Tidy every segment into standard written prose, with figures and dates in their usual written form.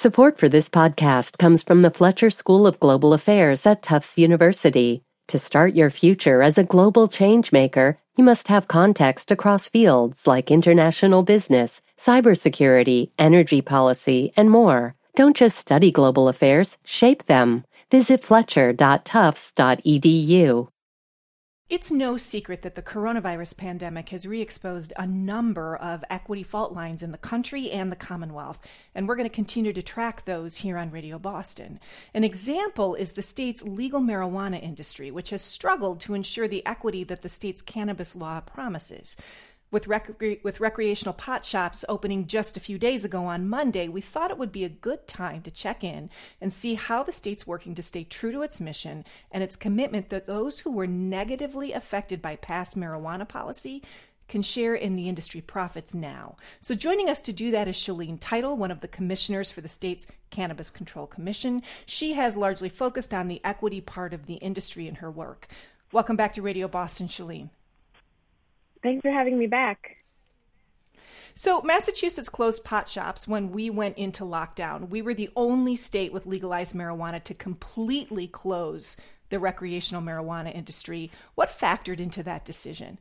Support for this podcast comes from the Fletcher School of Global Affairs at Tufts University. To start your future as a global changemaker, you must have context across fields like international business, cybersecurity, energy policy, and more. Don't just study global affairs, shape them. Visit fletcher.tufts.edu. It's no secret that the coronavirus pandemic has re-exposed a number of equity fault lines in the country and the Commonwealth, and we're going to continue to track those here on Radio Boston. An example is the state's legal marijuana industry, which has struggled to ensure the equity that the state's cannabis law promises. With recreational pot shops opening just a few days ago on Monday, we thought it would be a good time to check in and see how the state's working to stay true to its mission and its commitment that those who were negatively affected by past marijuana policy can share in the industry profits now. So joining us to do that is Shalene Title, one of the commissioners for the state's Cannabis Control Commission. She has largely focused on the equity part of the industry in her work. Welcome back to Radio Boston, Shalene. Thanks for having me back. So Massachusetts closed pot shops when we went into lockdown. We were the only state with legalized marijuana to completely close the recreational marijuana industry. What factored into that decision?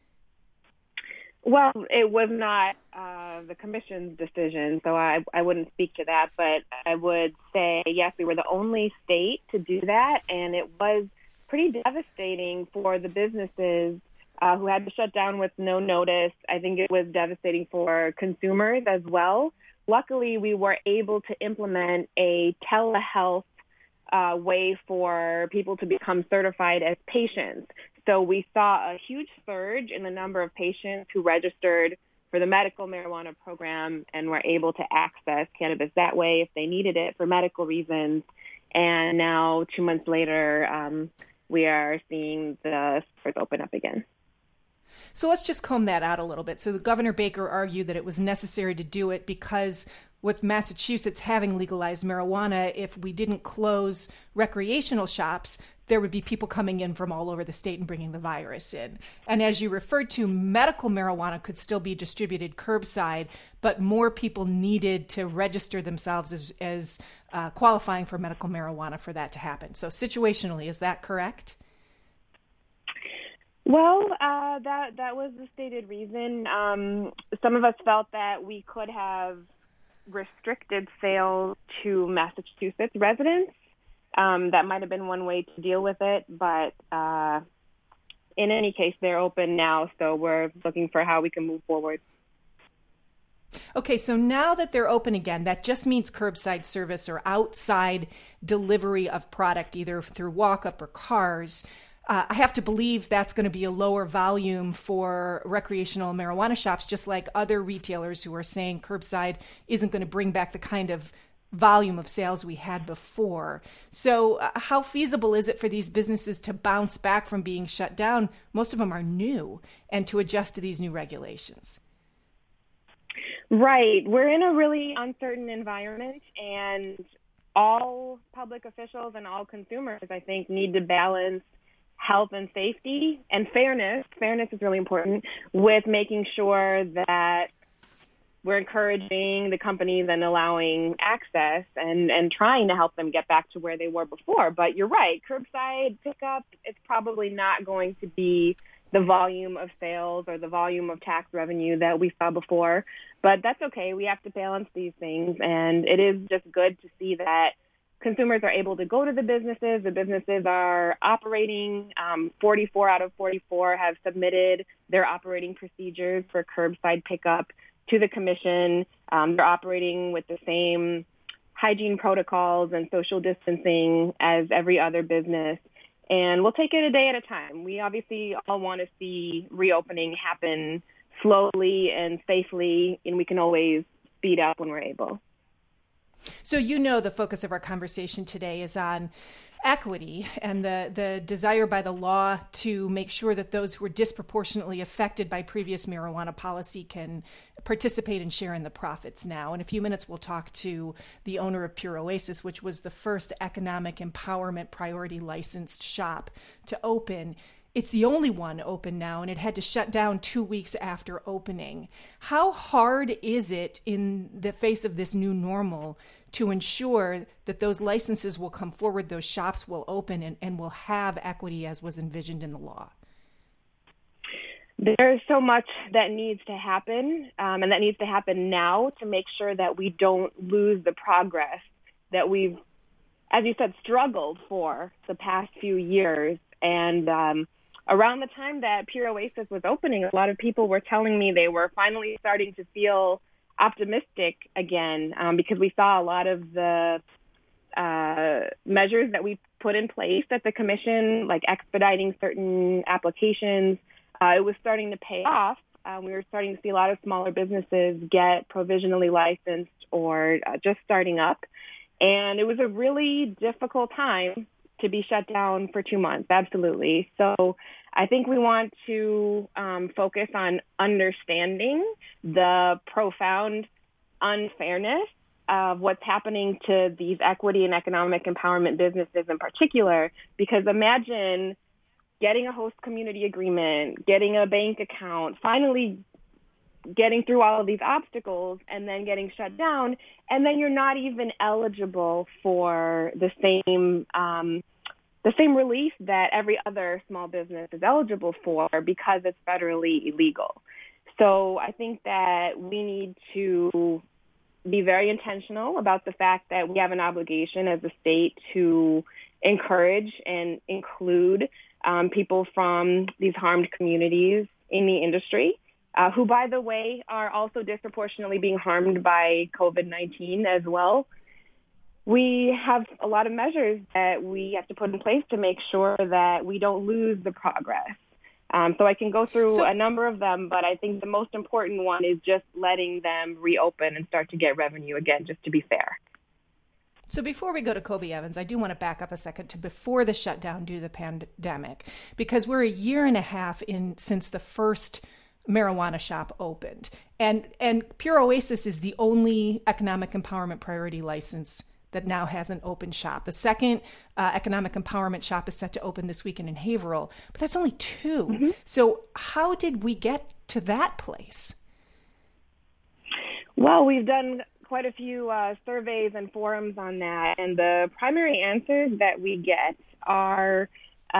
Well, it was not the commission's decision, so I wouldn't speak to that. But I would say, yes, we were the only state to do that, and it was pretty devastating for the businesses who had to shut down with no notice. I think it was devastating for consumers as well. Luckily, we were able to implement a telehealth way for people to become certified as patients. So we saw a huge surge in the number of patients who registered for the medical marijuana program and were able to access cannabis that way if they needed it for medical reasons. And now, 2 months later, we are seeing the stores open up again. So let's just comb that out a little bit. So the Governor Baker argued that it was necessary to do it because with Massachusetts having legalized marijuana, if we didn't close recreational shops, there would be people coming in from all over the state and bringing the virus in. And as you referred to, medical marijuana could still be distributed curbside, but more people needed to register themselves as qualifying for medical marijuana for that to happen. So situationally, is that correct? Well, that was the stated reason. Some of us felt that we could have restricted sales to Massachusetts residents. That might have been one way to deal with it, but in any case, they're open now, so we're looking for how we can move forward. Okay, so now that they're open again, that just means curbside service or outside delivery of product, either through walk-up or cars. I have to believe that's going to be a lower volume for recreational marijuana shops, just like other retailers who are saying curbside isn't going to bring back the kind of volume of sales we had before. So how feasible is it for these businesses to bounce back from being shut down? Most of them are new, and to adjust to these new regulations. Right. We're in a really uncertain environment, and all public officials and all consumers, I think, need to balance health and safety and fairness is really important, with making sure that we're encouraging the companies and allowing access and trying to help them get back to where they were before. But you're right, curbside pickup, it's probably not going to be the volume of sales or the volume of tax revenue that we saw before. But that's okay. We have to balance these things. And it is just good to see that consumers are able to go to the businesses. The businesses are operating. 44 out of 44 have submitted their operating procedures for curbside pickup to the commission. They're operating with the same hygiene protocols and social distancing as every other business. And we'll take it a day at a time. We obviously all want to see reopening happen slowly and safely, and we can always speed up when we're able. So the focus of our conversation today is on equity and the desire by the law to make sure that those who were disproportionately affected by previous marijuana policy can participate and share in the profits now. In a few minutes, we'll talk to the owner of Pure Oasis, which was the first economic empowerment priority licensed shop to open. It's the only one open now, and it had to shut down 2 weeks after opening. How hard is it in the face of this new normal to ensure that those licenses will come forward, those shops will open, and will have equity as was envisioned in the law? There's so much that needs to happen, and that needs to happen now to make sure that we don't lose the progress that we've, as you said, struggled for the past few years. And around the time that Pure Oasis was opening, a lot of people were telling me they were finally starting to feel optimistic again, because we saw a lot of the measures that we put in place at the commission, like expediting certain applications. It was starting to pay off. We were starting to see a lot of smaller businesses get provisionally licensed or just starting up. And it was a really difficult time to be shut down for 2 months, absolutely. So I think we want to focus on understanding the profound unfairness of what's happening to these equity and economic empowerment businesses in particular, because imagine getting a host community agreement, getting a bank account, finally getting through all of these obstacles and then getting shut down, and then you're not even eligible for the same relief that every other small business is eligible for because it's federally illegal. So I think that we need to be very intentional about the fact that we have an obligation as a state to encourage and include people from these harmed communities in the industry, who, by the way, are also disproportionately being harmed by COVID-19 as well. We have a lot of measures that we have to put in place to make sure that we don't lose the progress. So I can go through a number of them, but I think the most important one is just letting them reopen and start to get revenue again, just to be fair. So before we go to Kobe Evans, I do want to back up a second to before the shutdown due to the pandemic, because we're a year and a half in since the first marijuana shop opened. And Pure Oasis is the only economic empowerment priority license that now has an open shop. The second economic empowerment shop is set to open this weekend in Haverhill, but that's only 2. Mm-hmm. So how did we get to that place? Well, we've done quite a few surveys and forums on that, and the primary answers that we get are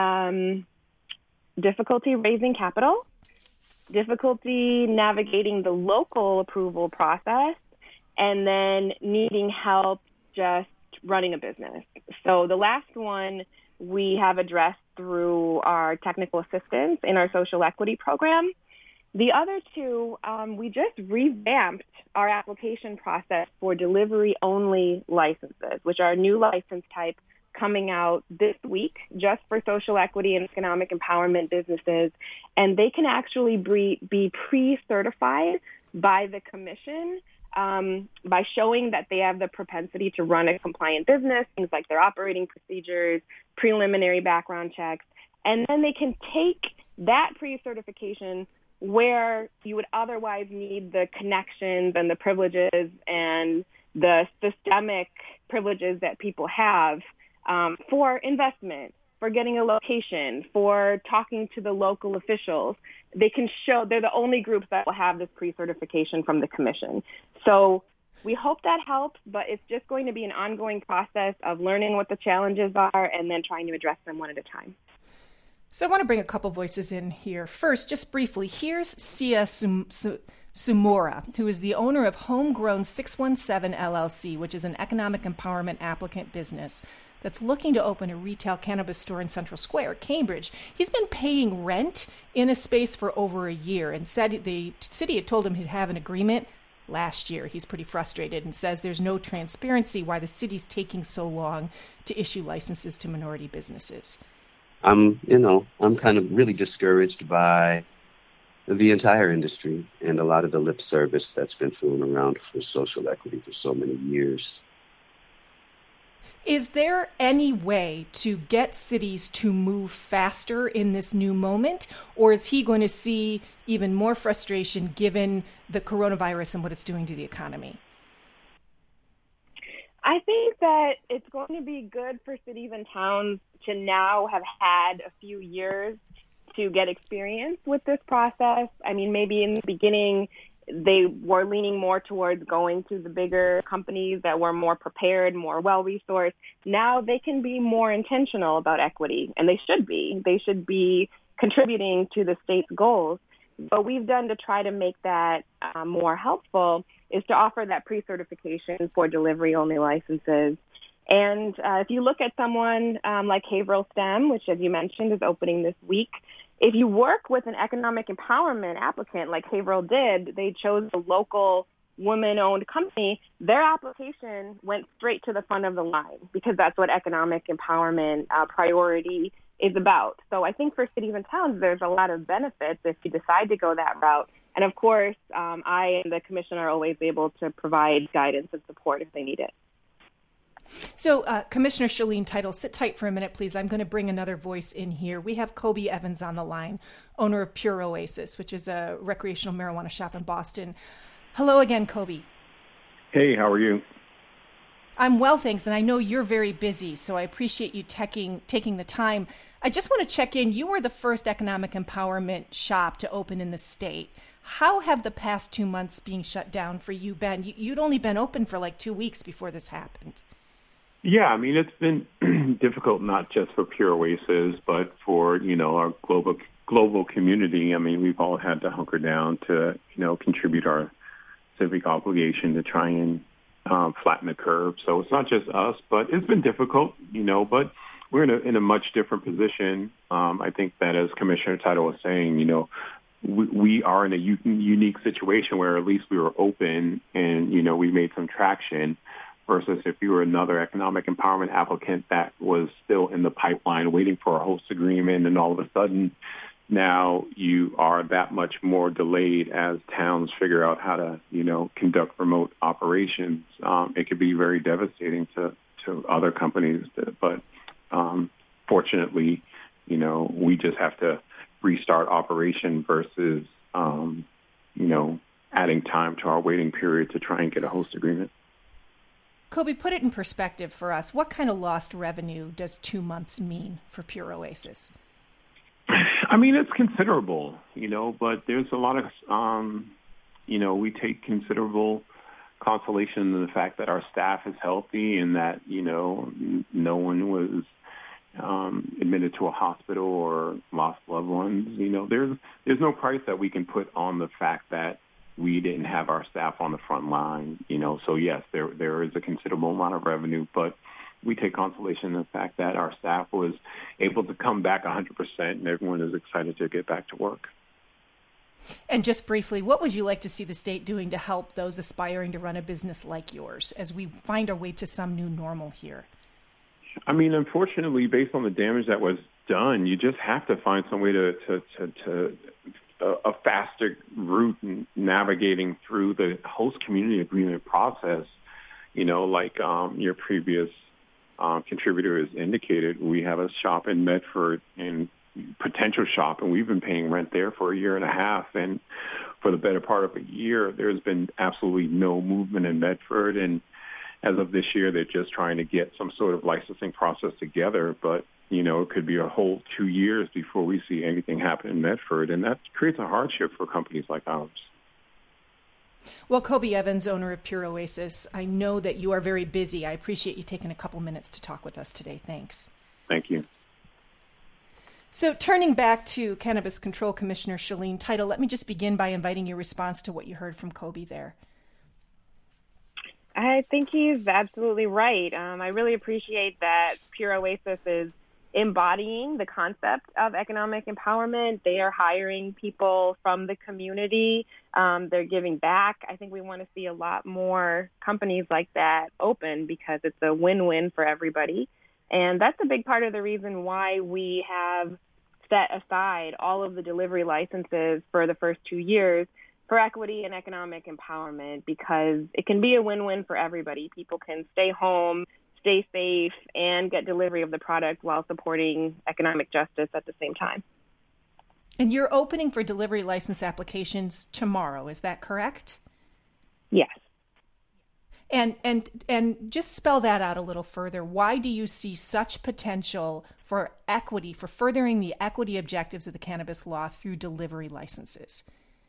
difficulty raising capital, difficulty navigating the local approval process, and then needing help just running a business. So the last one we have addressed through our technical assistance in our social equity program. The other 2, we just revamped our application process for delivery-only licenses, which are a new license type coming out this week just for social equity and economic empowerment businesses. And they can actually be pre-certified by the commission by showing that they have the propensity to run a compliant business, things like their operating procedures, preliminary background checks. And then they can take that pre-certification where you would otherwise need the connections and the privileges and the systemic privileges that people have for investment, for getting a location, for talking to the local officials. They can show they're the only groups that will have this pre-certification from the commission. So we hope that helps, but it's just going to be an ongoing process of learning what the challenges are and then trying to address them one at a time. So I want to bring a couple voices in here. First, just briefly, here's Sia Sumora, who is the owner of Homegrown 617 LLC, which is an economic empowerment applicant business that's looking to open a retail cannabis store in Central Square, Cambridge. He's been paying rent in a space for over a year and said the city had told him he'd have an agreement last year. He's pretty frustrated and says there's no transparency why the city's taking so long to issue licenses to minority businesses. I'm kind of really discouraged by the entire industry and a lot of the lip service that's been thrown around for social equity for so many years. Is there any way to get cities to move faster in this new moment, or is he going to see even more frustration given the coronavirus and what it's doing to the economy? I think that it's going to be good for cities and towns to now have had a few years to get experience with this process. I mean, maybe in the beginning, they were leaning more towards going to the bigger companies that were more prepared, more well-resourced. Now they can be more intentional about equity, and they should be. They should be contributing to the state's goals. What we've done to try to make that more helpful is to offer that pre-certification for delivery-only licenses. And if you look at someone like Haverhill STEM, which, as you mentioned, is opening this week, if you work with an economic empowerment applicant like Haverhill did, they chose a local woman-owned company, their application went straight to the front of the line because that's what economic empowerment priority is about. So I think for cities and towns, there's a lot of benefits if you decide to go that route. And of course, I and the commission are always able to provide guidance and support if they need it. So, Commissioner Shaleen Title, sit tight for a minute, please. I'm going to bring another voice in here. We have Kobe Evans on the line, owner of Pure Oasis, which is a recreational marijuana shop in Boston. Hello again, Kobe. Hey, how are you? I'm well, thanks, and I know you're very busy, so I appreciate you taking the time. I just want to check in. You were the first economic empowerment shop to open in the state. How have the past 2 months being shut down for you been? You'd only been open for like 2 weeks before this happened. Yeah, I mean, it's been difficult not just for Pure Oasis, but for, our global community. I mean, we've all had to hunker down to, contribute our civic obligation to try and flatten the curve. So it's not just us, but it's been difficult, but we're in a much different position. I think that, as Commissioner Title was saying, we are in a unique situation where at least we were open and, we made some traction, versus if you were another economic empowerment applicant that was still in the pipeline waiting for a host agreement, and all of a sudden now you are that much more delayed as towns figure out how to, conduct remote operations. It could be very devastating to other companies, but fortunately, we just have to restart operation versus, adding time to our waiting period to try and get a host agreement. Kobe, put it in perspective for us. What kind of lost revenue does 2 months mean for Pure Oasis? I mean, it's considerable, but there's a lot of, we take considerable consolation in the fact that our staff is healthy and that, no one was admitted to a hospital or lost loved ones. There's no price that we can put on the fact that we didn't have our staff on the front line, So yes, there is a considerable amount of revenue, but we take consolation in the fact that our staff was able to come back 100% and everyone is excited to get back to work. And just briefly, what would you like to see the state doing to help those aspiring to run a business like yours as we find our way to some new normal here? I mean, unfortunately, based on the damage that was done, you just have to find some way to a faster route in navigating through the host community agreement process. Like your previous contributor has indicated, we have a shop in Medford and potential shop, and we've been paying rent there for 1.5 years. And for the better part of a year, there's been absolutely no movement in Medford. And as of this year, they're just trying to get some sort of licensing process together. But it could be a whole 2 years before we see anything happen in Medford, and that creates a hardship for companies like ours. Well, Kobe Evans, owner of Pure Oasis, I know that you are very busy. I appreciate you taking a couple minutes to talk with us today. Thanks. Thank you. So turning back to Cannabis Control Commissioner Shaleen Title, let me just begin by inviting your response to what you heard from Kobe there. I think he's absolutely right. I really appreciate that Pure Oasis is embodying the concept of economic empowerment. They are hiring people from the community. They're giving back. I think we want to see a lot more companies like that open because it's a win-win for everybody. And that's a big part of the reason why we have set aside all of the delivery licenses for the first 2 years for equity and economic empowerment, because it can be a win-win for everybody. People can stay home, stay safe, and get delivery of the product while supporting economic justice at the same time. And you're opening for delivery license applications tomorrow, is that correct? Yes. And just spell that out a little further. Why do you see such potential for equity, for furthering the equity objectives of the cannabis law through delivery licenses?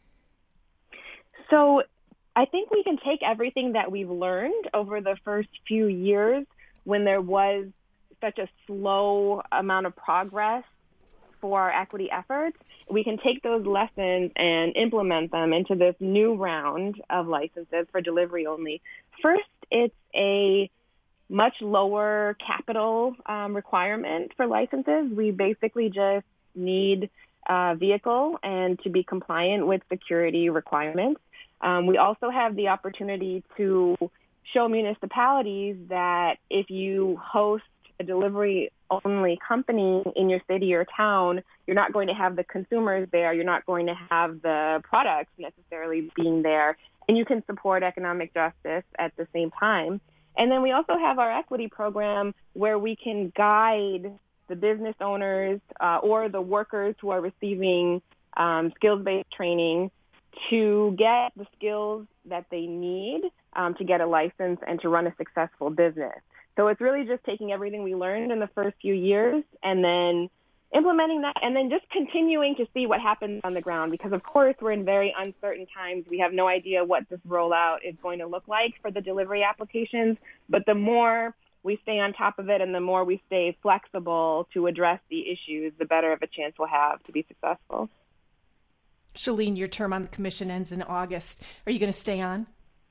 So I think we can take everything that we've learned over the first few years when there was such a slow amount of progress for our equity efforts. We can take those lessons and implement them into this new round of licenses for delivery only. First, it's a much lower capital requirement for licenses. We basically just need a vehicle and to be compliant with security requirements. We also have the opportunity to show municipalities that if you host a delivery-only company in your city or town, you're not going to have the consumers there, you're not going to have the products necessarily being there, and you can support economic justice at the same time. And then we also have our equity program where we can guide the business owners or the workers who are receiving skills-based training to get the skills that they need to get a license and to run a successful business. So it's really just taking everything we learned in the first few years and then implementing that and then just continuing to see what happens on the ground because, of course, we're in very uncertain times. We have no idea what this rollout is going to look like for the delivery applications. But the more we stay on top of it and the more we stay flexible to address the issues, the better of a chance we'll have to be successful. Shalene, your term on the commission ends in August. Are you going to stay on?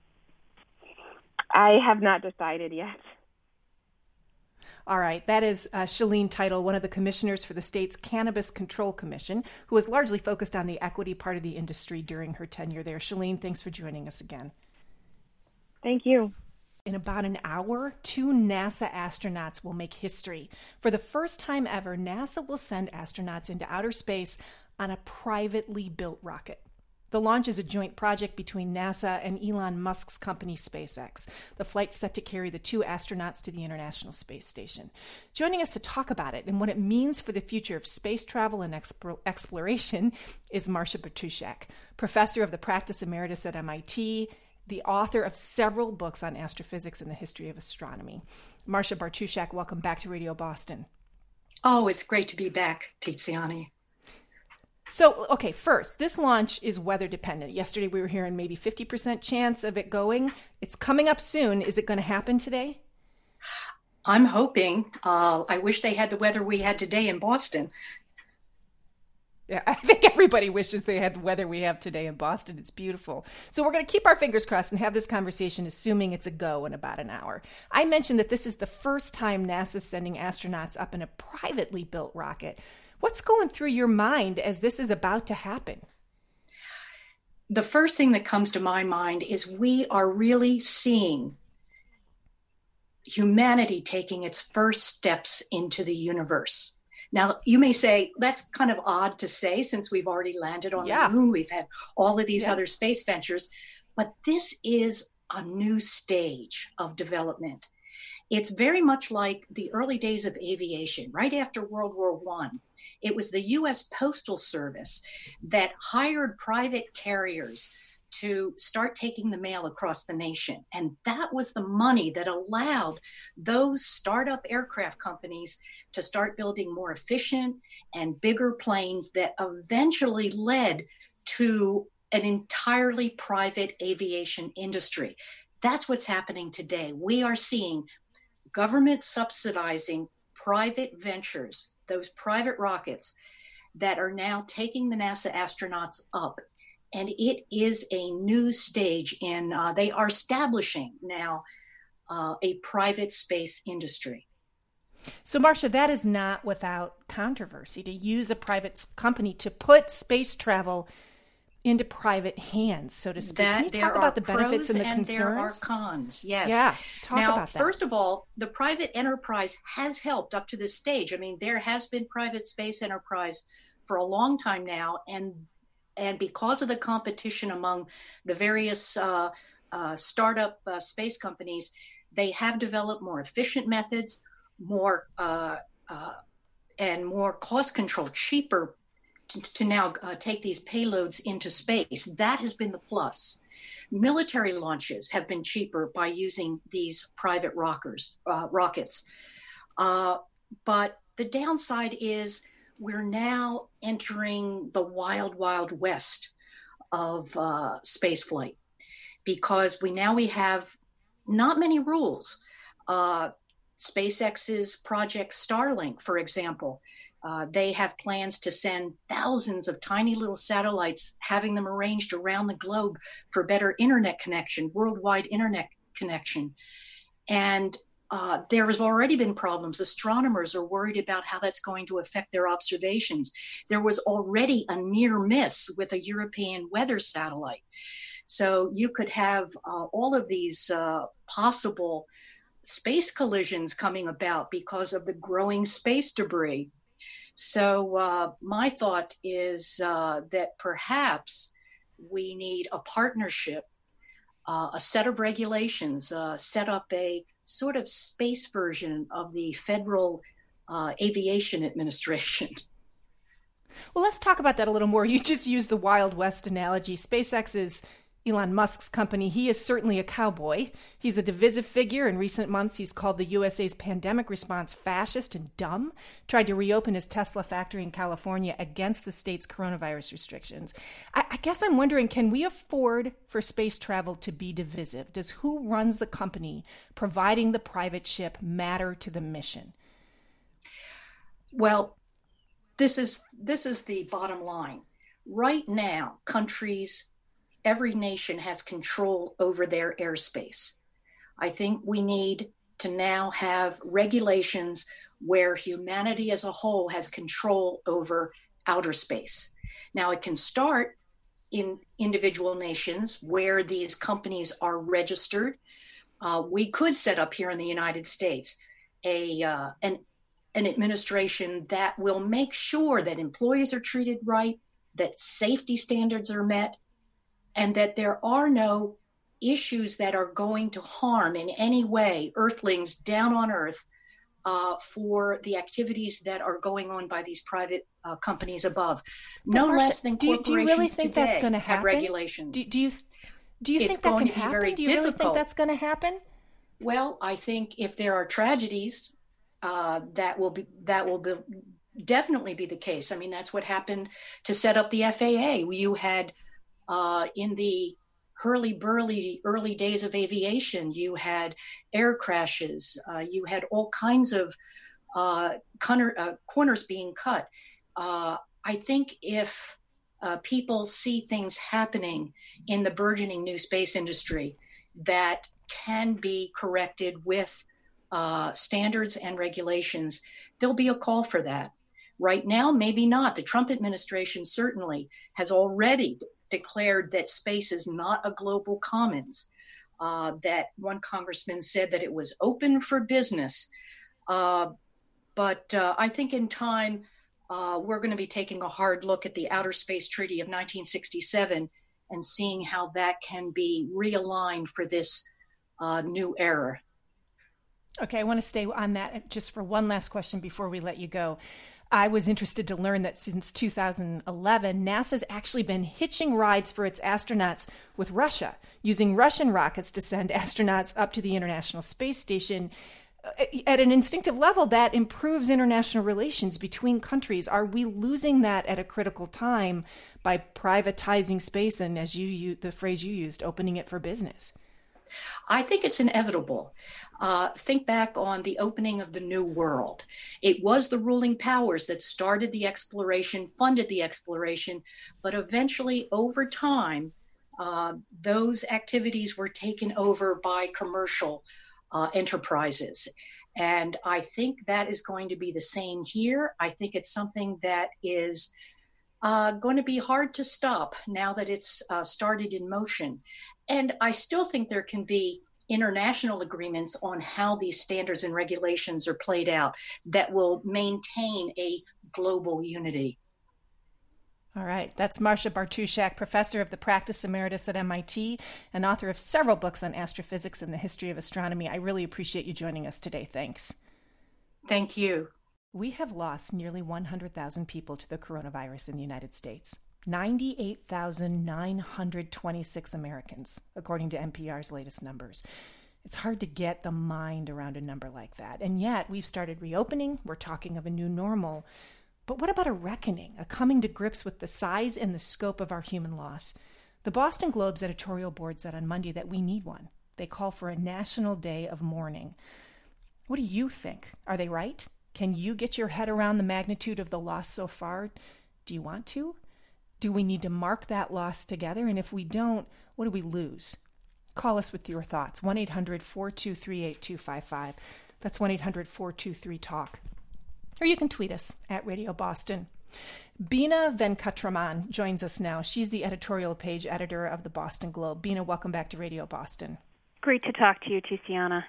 I have not decided yet. All right. That is Shalene Title, one of the commissioners for the state's Cannabis Control Commission, who was largely focused on the equity part of the industry during her tenure there. Shalene, thanks for joining us again. Thank you. In about an hour, 2 NASA astronauts will make history. For the first time ever, NASA will send astronauts into outer space on a privately built rocket. The launch is a joint project between NASA and Elon Musk's company SpaceX. The flight's set to carry the 2 astronauts to the International Space Station. Joining us to talk about it and what it means for the future of space travel and exploration is Marcia Bartusiak, professor of the practice emeritus at MIT, the author of several books on astrophysics and the history of astronomy. Marcia Bartusiak, welcome back to Radio Boston. Oh, it's great to be back, Tiziani. So, okay, first, this launch is weather dependent. Yesterday we were hearing maybe 50% chance of it going. It's coming up soon. Is it going to happen today? I'm hoping. I wish they had the weather we had today in Boston. Yeah, I think everybody wishes they had the weather we have today in Boston. It's beautiful. So we're going to keep our fingers crossed and have this conversation assuming it's a go in about an hour. I mentioned that this is the first time NASA's sending astronauts up in a privately built rocket. What's going through your mind as this is about to happen? The first thing that comes to my mind is we are really seeing humanity taking its first steps into the universe. Now, you may say, that's kind of odd to say since we've already landed on the moon. We've had all of these other space ventures, but this is a new stage of development. It's very much like the early days of aviation, right after World War I. It was the U.S. Postal Service that hired private carriers to start taking the mail across the nation. And that was the money that allowed those startup aircraft companies to start building more efficient and bigger planes that eventually led to an entirely private aviation industry. That's what's happening today. We are seeing government subsidizing private ventures, those private rockets that are now taking the NASA astronauts up. And it is a new stage in, they are establishing now a private space industry. So, Marcia, that is not without controversy to use a private company to put space travel into private hands, so to speak. Can you talk about the benefits and the concerns? There are cons, yes. Yeah, talk about that. First of all, the private enterprise has helped up to this stage. I mean, there has been private space enterprise for a long time now, and because of the competition among the various startup space companies, they have developed more efficient methods, more and more cost control, cheaper to now take these payloads into space. That has been the plus. Military launches have been cheaper by using these private rockets. But the downside is we're now entering the wild, wild west of space flight, because we have not many rules. SpaceX's Project Starlink, for example, they have plans to send thousands of tiny little satellites, having them arranged around the globe for better internet connection, worldwide internet connection. And there has already been problems. Astronomers are worried about how that's going to affect their observations. There was already a near miss with a European weather satellite. So you could have all of these possible space collisions coming about because of the growing space debris. So my thought is that perhaps we need a partnership, a set of regulations, set up a sort of space version of the Federal Aviation Administration. Well, let's talk about that a little more. You just used the Wild West analogy. SpaceX is Elon Musk's company. He is certainly a cowboy. He's a divisive figure. In recent months, he's called the USA's pandemic response fascist and dumb, tried to reopen his Tesla factory in California against the state's coronavirus restrictions. I guess I'm wondering, can we afford for space travel to be divisive? Does who runs the company providing the private ship matter to the mission? Well, this is the bottom line. Right now, every nation has control over their airspace. I think we need to now have regulations where humanity as a whole has control over outer space. Now, it can start in individual nations where these companies are registered. We could set up here in the United States an administration that will make sure that employees are treated right, that safety standards are met, and that there are no issues that are going to harm in any way Earthlings down on Earth for the activities that are going on by these private companies above. No less than corporations do you really think today that's going to happen? Have regulations. Do you think that can happen? Do you really think that's going to happen? Well, I think if there are tragedies, that will definitely be the case. I mean, that's what happened to set up the FAA. You had in the hurly-burly early days of aviation, you had air crashes, you had all kinds of corners being cut. I think if people see things happening in the burgeoning new space industry that can be corrected with standards and regulations, there'll be a call for that. Right now, maybe not. The Trump administration certainly has already declared that space is not a global commons, that one congressman said that it was open for business. But I think in time, we're going to be taking a hard look at the Outer Space Treaty of 1967 and seeing how that can be realigned for this new era. Okay, I want to stay on that just for one last question before we let you go. I was interested to learn that since 2011, NASA's actually been hitching rides for its astronauts with Russia, using Russian rockets to send astronauts up to the International Space Station. At an instinctive level, that improves international relations between countries. Are we losing that at a critical time by privatizing space and, as the phrase you used, opening it for business? I think it's inevitable. Think back on the opening of the New World. It was the ruling powers that started the exploration, funded the exploration, but eventually over time, those activities were taken over by commercial enterprises. And I think that is going to be the same here. I think it's something that is going to be hard to stop now that it's started in motion. And I still think there can be international agreements on how these standards and regulations are played out that will maintain a global unity. All right. That's Marcia Bartusiak, professor of the practice emeritus at MIT and author of several books on astrophysics and the history of astronomy. I really appreciate you joining us today. Thanks. Thank you. We have lost nearly 100,000 people to the coronavirus in the United States. 98,926 Americans, according to NPR's latest numbers. It's hard to get the mind around a number like that. And yet we've started reopening. We're talking of a new normal. But what about a reckoning, a coming to grips with the size and the scope of our human loss? The Boston Globe's editorial board said on Monday that we need one. They call for a national day of mourning. What do you think? Are they right? Can you get your head around the magnitude of the loss so far? Do you want to? Do we need to mark that loss together? And if we don't, what do we lose? Call us with your thoughts. 1-800-423-8255. That's 1-800-423-TALK. Or you can tweet us at Radio Boston. Beena Venkatraman joins us now. She's the editorial page editor of the Boston Globe. Beena, welcome back to Radio Boston. Great to talk to you, Tiziana.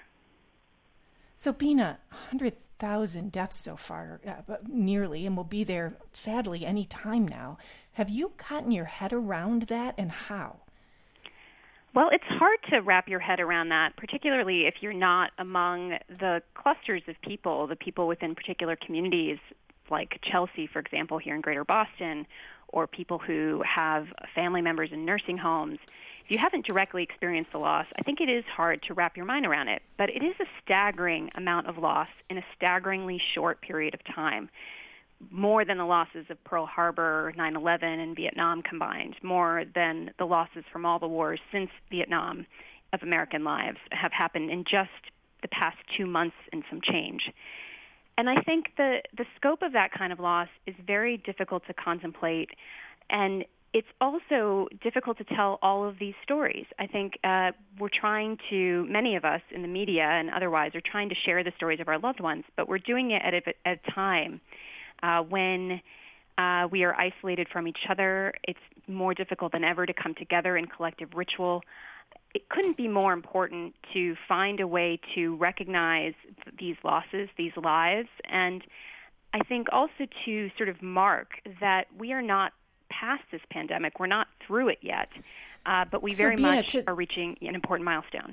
So, Beena, 100,000 deaths so far, nearly, and will be there, sadly, any time now. Have you gotten your head around that, and how? Well, it's hard to wrap your head around that, particularly if you're not among the clusters of people, the people within particular communities, like Chelsea, for example, here in Greater Boston, or people who have family members in nursing homes. If you haven't directly experienced the loss, I think it is hard to wrap your mind around it. But it is a staggering amount of loss in a staggeringly short period of time. More than the losses of Pearl Harbor, 9/11, and Vietnam combined, more than the losses from all the wars since Vietnam of American lives have happened in just the past 2 months and some change. And I think the scope of that kind of loss is very difficult to contemplate, and it's also difficult to tell all of these stories. I think many of us in the media and otherwise are trying to share the stories of our loved ones, but we're doing it at a time when we are isolated from each other. It's more difficult than ever to come together in collective ritual. It couldn't be more important to find a way to recognize these losses, these lives, and I think also to sort of mark that we are not past this pandemic. We're not through it yet, but we very much are reaching an important milestone.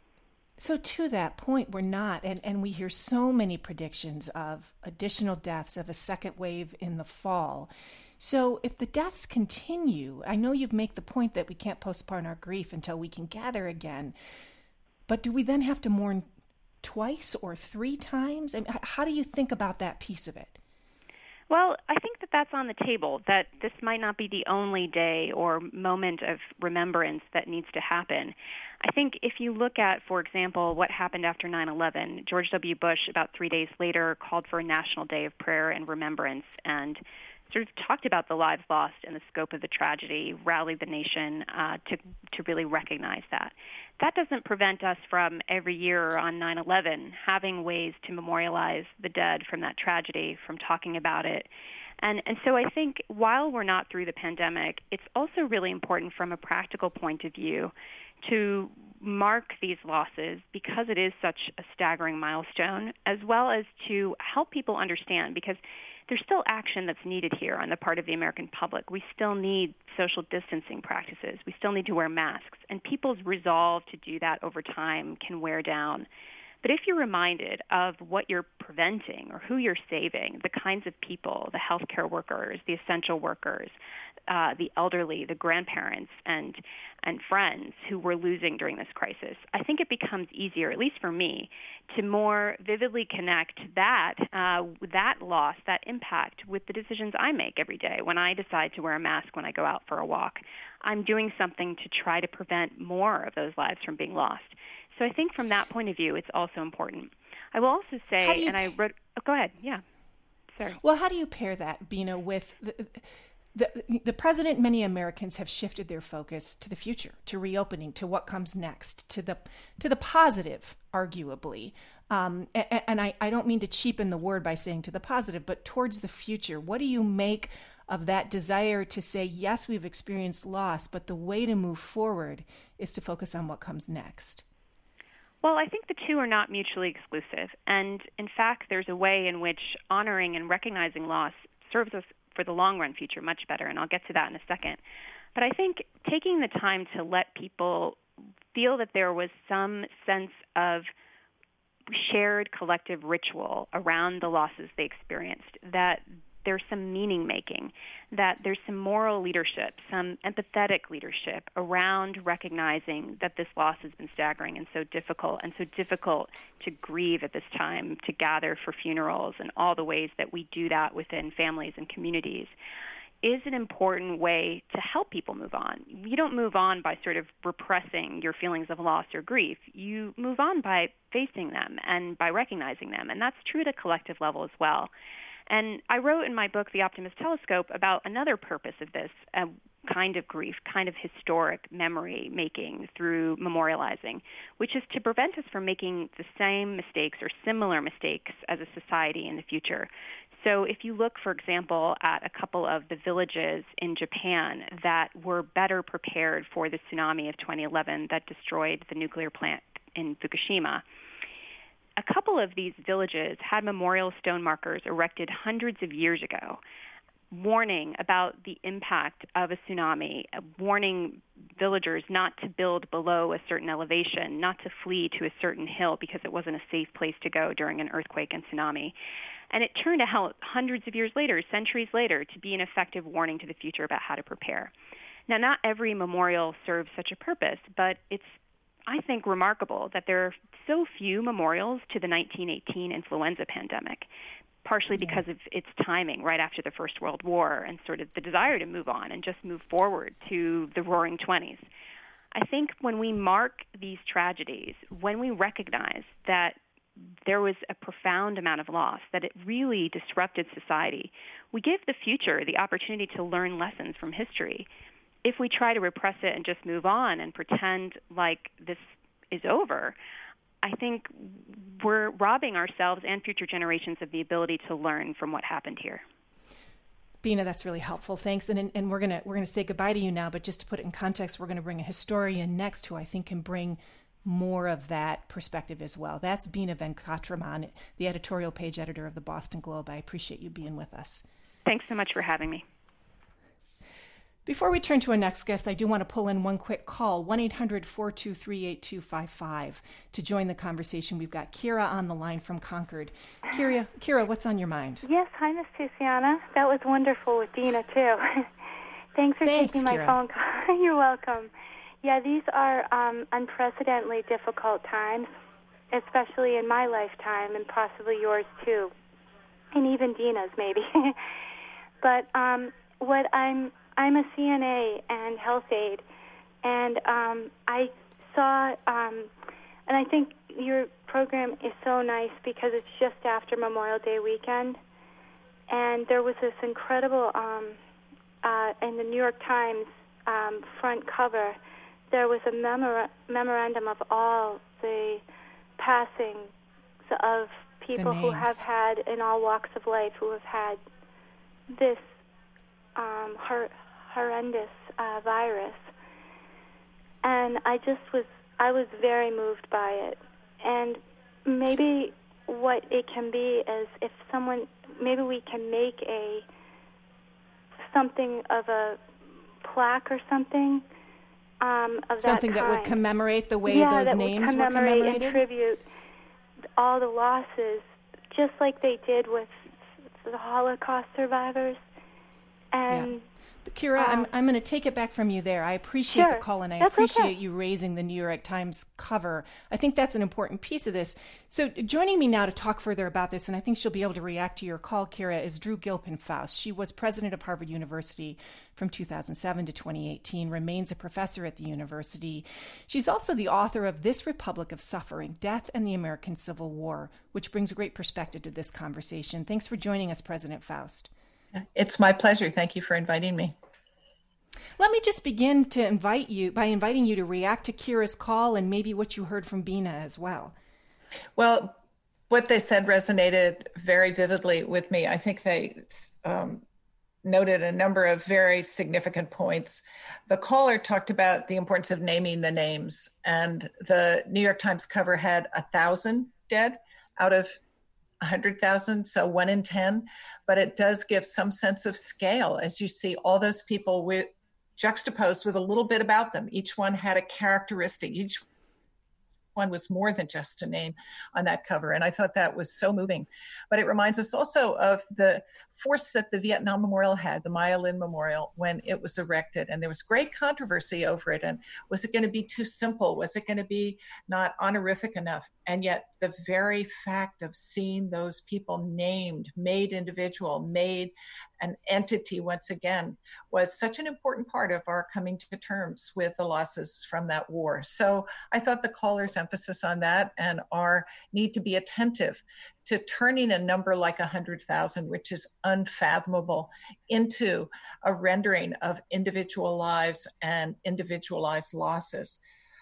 So to that point, we're not, and we hear so many predictions of additional deaths, of a second wave in the fall. So if the deaths continue, I know you make the point that we can't postpone our grief until we can gather again, but do we then have to mourn twice or 3 times? I mean, how do you think about that piece of it? Well, I think that that's on the table, that this might not be the only day or moment of remembrance that needs to happen. I think if you look at, for example, what happened after 9/11, George W. Bush, about 3 days later, called for a national day of prayer and remembrance and sort of talked about the lives lost and the scope of the tragedy, rallied the nation to really recognize that. That doesn't prevent us from every year on 9/11 having ways to memorialize the dead from that tragedy, from talking about it. And so I think while we're not through the pandemic, it's also really important from a practical point of view to mark these losses because it is such a staggering milestone, as well as to help people understand, because there's still action that's needed here on the part of the American public. We still need social distancing practices. We still need to wear masks. And people's resolve to do that over time can wear down. But if you're reminded of what you're preventing or who you're saving, the kinds of people, the healthcare workers, the essential workers, the elderly, the grandparents, and friends who we're losing during this crisis, I think it becomes easier, at least for me, to more vividly connect that loss, that impact, with the decisions I make every day. When I decide to wear a mask when I go out for a walk, I'm doing something to try to prevent more of those lives from being lost. So I think from that point of view, it's also important. I will also say, and I wrote, go ahead, yeah, sorry. Well, how do you pair that, Beena, with the president? Many Americans have shifted their focus to the future, to reopening, to what comes next, to the positive, arguably. And I don't mean to cheapen the word by saying to the positive, but towards the future. What do you make of that desire to say, yes, we've experienced loss, but the way to move forward is to focus on what comes next? Well, I think the two are not mutually exclusive. And in fact, there's a way in which honoring and recognizing loss serves us for the long-run future much better, and I'll get to that in a second. But I think taking the time to let people feel that there was some sense of shared collective ritual around the losses they experienced, that there's some meaning making, that there's some moral leadership, some empathetic leadership around recognizing that this loss has been staggering and so difficult to grieve at this time, to gather for funerals and all the ways that we do that within families and communities, is an important way to help people move on. You don't move on by sort of repressing your feelings of loss or grief. You move on by facing them and by recognizing them, and that's true at a collective level as well. And I wrote in my book, The Optimist Telescope, about another purpose of this kind of grief, kind of historic memory making through memorializing, which is to prevent us from making the same mistakes or similar mistakes as a society in the future. So if you look, for example, at a couple of the villages in Japan that were better prepared for the tsunami of 2011 that destroyed the nuclear plant in Fukushima, a couple of these villages had memorial stone markers erected hundreds of years ago, warning about the impact of a tsunami, warning villagers not to build below a certain elevation, not to flee to a certain hill because it wasn't a safe place to go during an earthquake and tsunami. And it turned out hundreds of years later, centuries later, to be an effective warning to the future about how to prepare. Now, not every memorial serves such a purpose, but it's, I think, remarkable that there are so few memorials to the 1918 influenza pandemic, partially because of its timing right after the First World War and sort of the desire to move on and just move forward to the Roaring '20s. I think when we mark these tragedies, when we recognize that there was a profound amount of loss, that it really disrupted society, we give the future the opportunity to learn lessons from history. If we try to repress it and just move on and pretend like this is over, I think we're robbing ourselves and future generations of the ability to learn from what happened here. Bina, that's really helpful. Thanks. And we're gonna say goodbye to you now, but just to put it in context, we're going to bring a historian next who I think can bring more of that perspective as well. That's Bina Venkatraman, the editorial page editor of the Boston Globe. I appreciate you being with us. Thanks so much for having me. Before we turn to our next guest, I do want to pull in one quick call, 1-800-423-8255. To join the conversation, we've got Kira on the line from Concord. Kira, what's on your mind? Yes, hi, Miss Tiziana. That was wonderful with Dina, too. Thanks for taking my phone call. You're welcome. Yeah, these are unprecedentedly difficult times, especially in my lifetime and possibly yours, too, and even Dina's, maybe. But what I'm a CNA and health aide, and I saw, and I think your program is so nice because it's just after Memorial Day weekend, and there was this incredible, in the New York Times front cover, there was a memorandum of all the passings of people who have had, in all walks of life, who have had this horrendous virus. And I was very moved by it. And maybe what it can be is if maybe we can make something of a plaque or something of something that would commemorate the way those names were commemorated? And tribute all the losses, just like they did with the Holocaust survivors. And Kira, I'm going to take it back from you there. I appreciate the call, and I appreciate you raising the New York Times cover. I think that's an important piece of this. So joining me now to talk further about this, and I think she'll be able to react to your call, Kira, is Drew Gilpin-Faust. She was president of Harvard University from 2007 to 2018, remains a professor at the university. She's also the author of This Republic of Suffering, Death and the American Civil War, which brings a great perspective to this conversation. Thanks for joining us, President Faust. It's my pleasure. Thank you for inviting me. Let me just begin to invite you by inviting you to react to Kira's call and maybe what you heard from Bina as well. Well, what they said resonated very vividly with me. I think they noted a number of very significant points. The caller talked about the importance of naming the names, and the New York Times cover had 1,000 dead out of 100,000, so 1 in 10. But it does give some sense of scale as you see all those people juxtaposed with a little bit about them. Each one had a characteristic. Each one was more than just a name on that cover. And I thought that was so moving. But it reminds us also of the force that the Vietnam Memorial had, the Maya Lin Memorial, when it was erected. And there was great controversy over it. And was it going to be too simple? Was it going to be not honorific enough? And yet the very fact of seeing those people named, made individual, made an entity once again, was such an important part of our coming to terms with the losses from that war. So I thought the caller's emphasis on that and our need to be attentive to turning a number like 100,000, which is unfathomable, into a rendering of individual lives and individualized losses.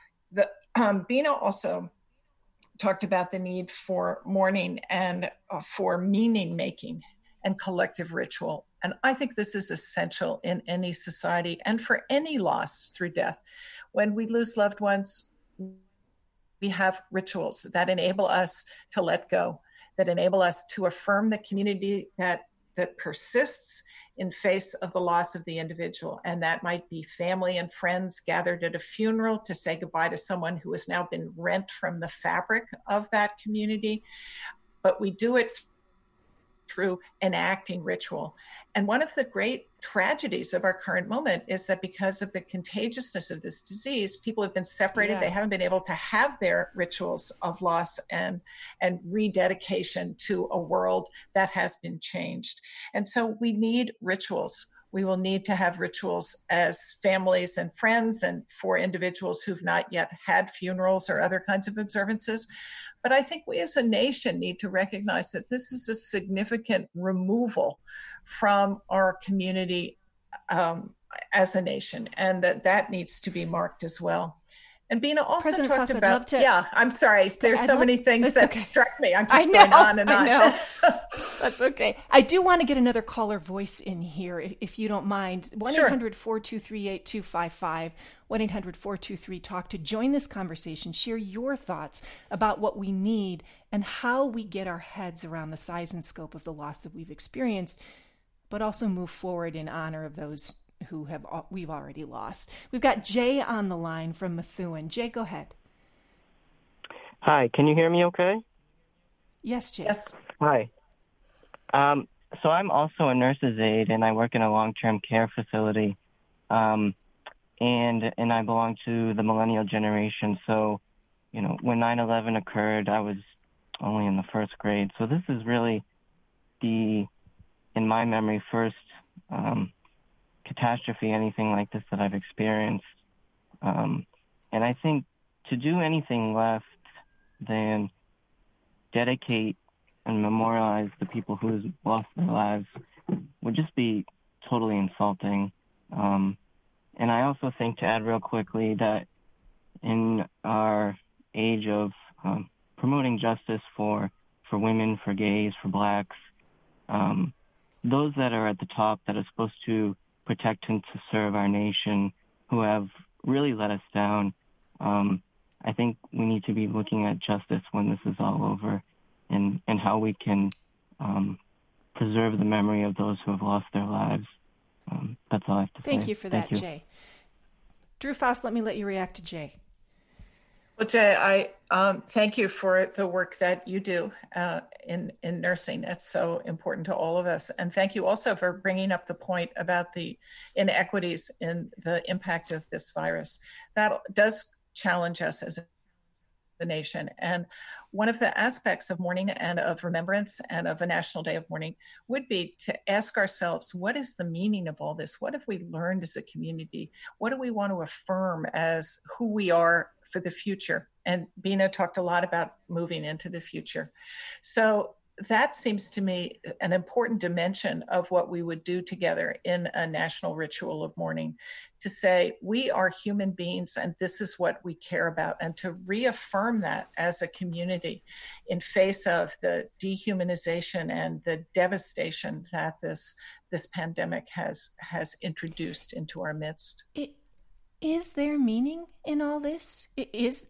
Bina also talked about the need for mourning and for meaning making and collective ritual. And I think this is essential in any society and for any loss through death. When we lose loved ones, we have rituals that enable us to let go, that enable us to affirm the community that persists in face of the loss of the individual. And that might be family and friends gathered at a funeral to say goodbye to someone who has now been rent from the fabric of that community. But we do it through enacting ritual. And one of the great tragedies of our current moment is that because of the contagiousness of this disease, people have been separated. Yeah. They haven't been able to have their rituals of loss and rededication to a world that has been changed. And so we need rituals. We will need to have rituals as families and friends and for individuals who've not yet had funerals or other kinds of observances. But I think we as a nation need to recognize that this is a significant removal from our community as a nation, and that needs to be marked as well. And Bina also President talked Foss, about, to, yeah, I'm sorry. There's so many things that struck me. I'm just going on and on. I know. That's okay. I do want to get another caller voice in here, if you don't mind. 1-800-423-8255, 1-800-423-TALK to join this conversation. Share your thoughts about what we need and how we get our heads around the size and scope of the loss that we've experienced, but also move forward in honor of those who we've already lost. We've got Jay on the line from Methuen. Jay, go ahead. Hi, can you hear me okay? Yes, Jay. Yes. Hi. So I'm also a nurse's aide, and I work in a long-term care facility, and I belong to the millennial generation. So, when 9/11 occurred, I was only in the first grade. So this is really in my memory, first catastrophe, anything like this that I've experienced. And I think to do anything left than dedicate and memorialize the people who lost their lives would just be totally insulting. And I also think, to add real quickly, that in our age of promoting justice for women, for gays, for blacks, those that are at the top that are supposed to protect and to serve our nation, who have really let us down, I think we need to be looking at justice when this is all over, and how we can preserve the memory of those who have lost their lives. That's all I have to say. Thank you for that, Jay. Drew Foss, let you react to Jay. Well, Jay, I thank you for the work that you do in nursing. That's so important to all of us. And thank you also for bringing up the point about the inequities in the impact of this virus. That does challenge us as a nation. And one of the aspects of mourning and of remembrance and of a National Day of Mourning would be to ask ourselves, what is the meaning of all this? What have we learned as a community? What do we want to affirm as who we are for the future? And Bina talked a lot about moving into the future. So that seems to me an important dimension of what we would do together in a national ritual of mourning, to say we are human beings and this is what we care about, and to reaffirm that as a community in face of the dehumanization and the devastation that this pandemic has introduced into our midst. Is there meaning in all this? It's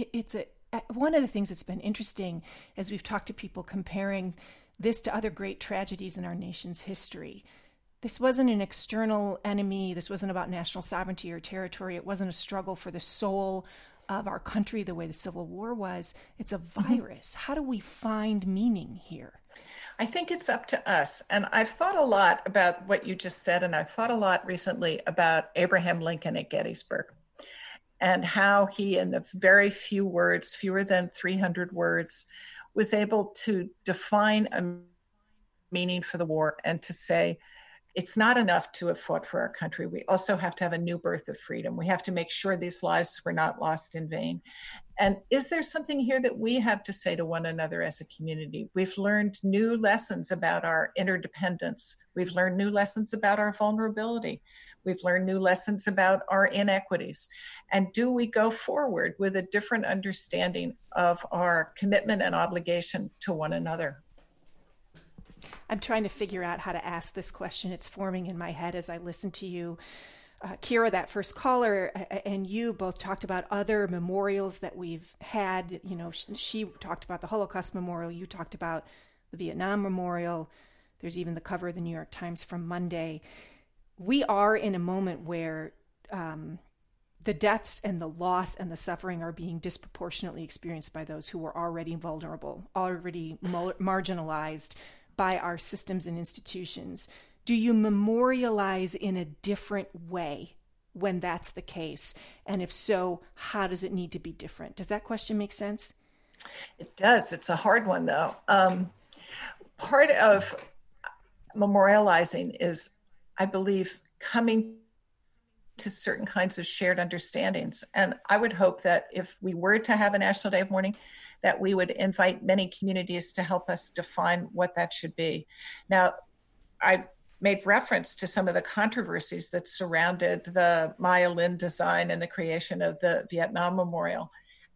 one of the things that's been interesting as we've talked to people comparing this to other great tragedies in our nation's history. This wasn't an external enemy. This wasn't about national sovereignty or territory. It wasn't a struggle for the soul of our country the way the Civil War was. It's a virus. How do we find meaning here? I think it's up to us. And I've thought a lot about what you just said, and I've thought a lot recently about Abraham Lincoln at Gettysburg and how he, in the very few words, fewer than 300 words, was able to define a meaning for the war and to say, it's not enough to have fought for our country. We also have to have a new birth of freedom. We have to make sure these lives were not lost in vain. And is there something here that we have to say to one another as a community? We've learned new lessons about our interdependence. We've learned new lessons about our vulnerability. We've learned new lessons about our inequities. And do we go forward with a different understanding of our commitment and obligation to one another? I'm trying to figure out how to ask this question. It's forming in my head as I listen to you. Kira, that first caller, and you both talked about other memorials that we've had. You know, she talked about the Holocaust Memorial. You talked about the Vietnam Memorial. There's even the cover of the New York Times from Monday. We are in a moment where the deaths and the loss and the suffering are being disproportionately experienced by those who were already vulnerable, already marginalized by our systems and institutions. Do you memorialize in a different way when that's the case? And if so, how does it need to be different? Does that question make sense? It does. It's a hard one, though. Part of memorializing is, I believe, coming to certain kinds of shared understandings. And I would hope that if we were to have a National Day of Mourning, that we would invite many communities to help us define what that should be. Now, I made reference to some of the controversies that surrounded the Maya Lin design and the creation of the Vietnam Memorial.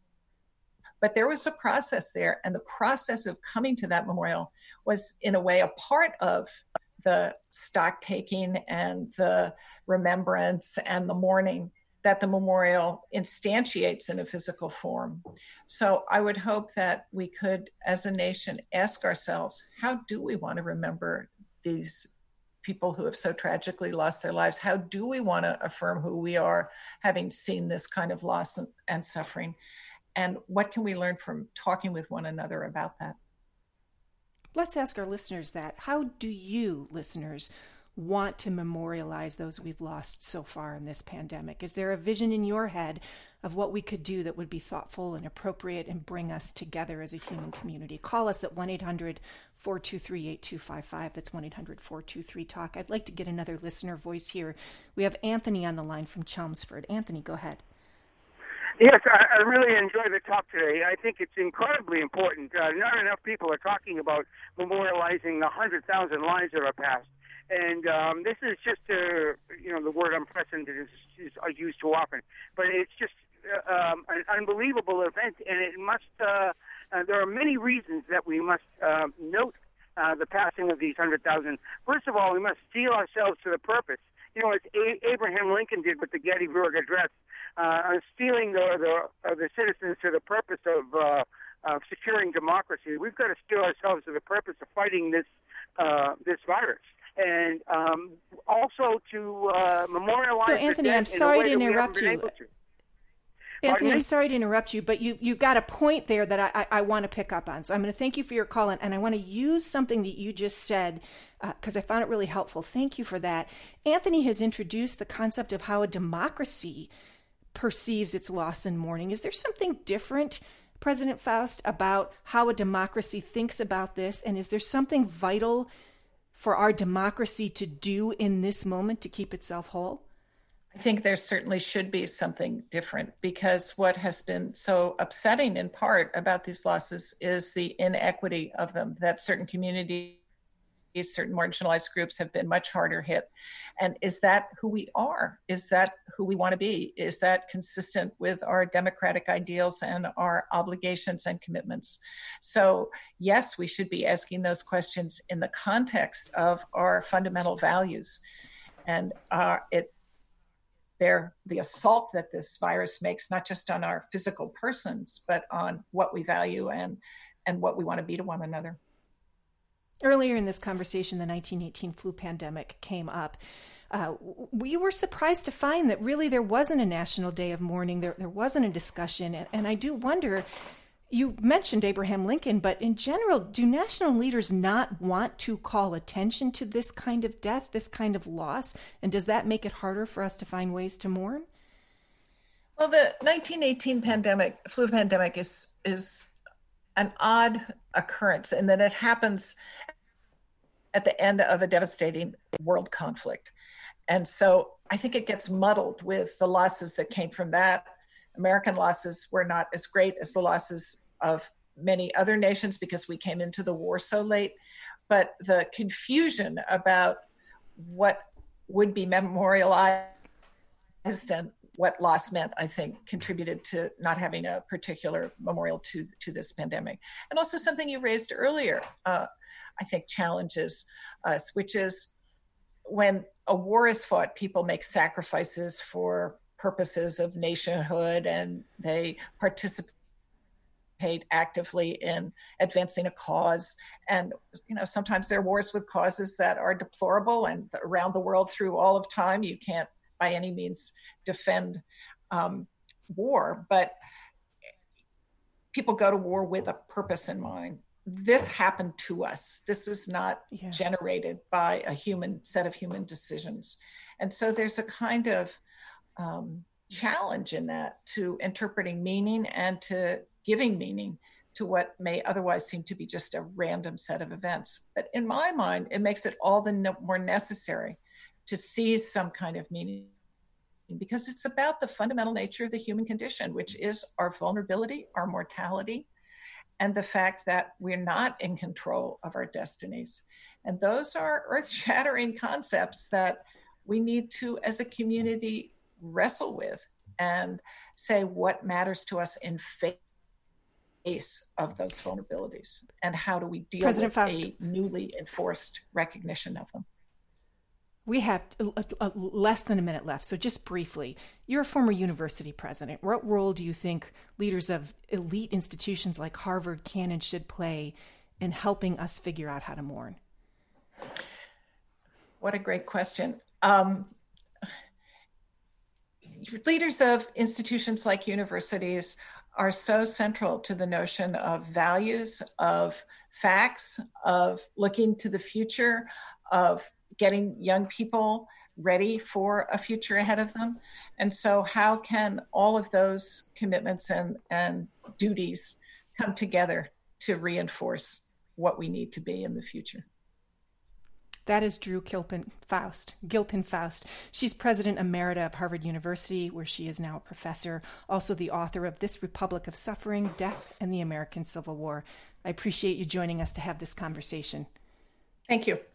But there was a process there, and the process of coming to that memorial was, in a way, a part of the stock taking and the remembrance and the mourning that the memorial instantiates in a physical form. So I would hope that we could, as a nation, ask ourselves, how do we want to remember these people who have so tragically lost their lives? How do we want to affirm who we are, having seen this kind of loss and suffering? And what can we learn from talking with one another about that? Let's ask our listeners that. How do you, listeners, want to memorialize those we've lost so far in this pandemic? Is there a vision in your head of what we could do that would be thoughtful and appropriate and bring us together as a human community? Call us at 1-800-423-8255. That's 1-800-423-TALK. I'd like to get another listener voice here. We have Anthony on the line from Chelmsford. Anthony, go ahead. Yes, I really enjoy the talk today. I think it's incredibly important. Not enough people are talking about memorializing the 100,000 lives that are passed. And this is just, the word unprecedented is used too often. But it's just an unbelievable event, and it must, there are many reasons that we must note the passing of these 100,000. First of all, we must steel ourselves to the purpose. You know, as Abraham Lincoln did with the Gettysburg Address, stealing the citizens to the purpose of securing democracy. We've got to steel ourselves to the purpose of fighting this virus. And also to memorialize. So, Anthony, I'm sorry to interrupt you. Anthony, I'm sorry to interrupt you, but you've got a point there that I want to pick up on. So I'm going to thank you for your call, and I want to use something that you just said because I found it really helpful. Thank you for that. Anthony has introduced the concept of how a democracy perceives its loss and mourning. Is there something different, President Faust, about how a democracy thinks about this? And is there something vital for our democracy to do in this moment to keep itself whole? I think there certainly should be something different, because what has been so upsetting in part about these losses is the inequity of them, that certain communities, certain marginalized groups have been much harder hit. And is that who we are? Is that who we want to be? Is that consistent with our democratic ideals and our obligations and commitments? So yes, we should be asking those questions in the context of our fundamental values. And the assault that this virus makes, not just on our physical persons, but on what we value and what we want to be to one another. Earlier in this conversation, the 1918 flu pandemic came up. we were surprised to find that really there wasn't a national day of mourning. There wasn't a discussion. And I do wonder, you mentioned Abraham Lincoln, but in general, do national leaders not want to call attention to this kind of death, this kind of loss? And does that make it harder for us to find ways to mourn? Well, the 1918 flu pandemic is an odd occurrence in that it happens at the end of a devastating world conflict. And so I think it gets muddled with the losses that came from that. American losses were not as great as the losses of many other nations because we came into the war so late. But the confusion about what would be memorialized and what loss meant, I think, contributed to not having a particular memorial to this pandemic. And also something you raised earlier, I think challenges us, which is when a war is fought, people make sacrifices for purposes of nationhood, and they participate actively in advancing a cause. And, sometimes there are wars with causes that are deplorable, and around the world through all of time, you can't by any means defend war, but people go to war with a purpose in mind. This happened to us. This is not generated by a set of human decisions. And so there's a kind of challenge in that to interpreting meaning and to giving meaning to what may otherwise seem to be just a random set of events. But in my mind, it makes it all the more necessary to seize some kind of meaning, because it's about the fundamental nature of the human condition, which is our vulnerability, our mortality, and the fact that we're not in control of our destinies. And those are earth-shattering concepts that we need to, as a community, wrestle with and say what matters to us in face of those vulnerabilities, and how do we deal with a newly enforced recognition of them. We have less than a minute left, so just briefly, you're a former university president. What role do you think leaders of elite institutions like Harvard can and should play in helping us figure out how to mourn? What a great question. Leaders of institutions like universities are so central to the notion of values, of facts, of looking to the future, of getting young people ready for a future ahead of them. And so how can all of those commitments and duties come together to reinforce what we need to be in the future? That is Drew Gilpin Faust. She's president emerita of Harvard University, where she is now a professor, also the author of This Republic of Suffering, Death, and the American Civil War. I appreciate you joining us to have this conversation. Thank you.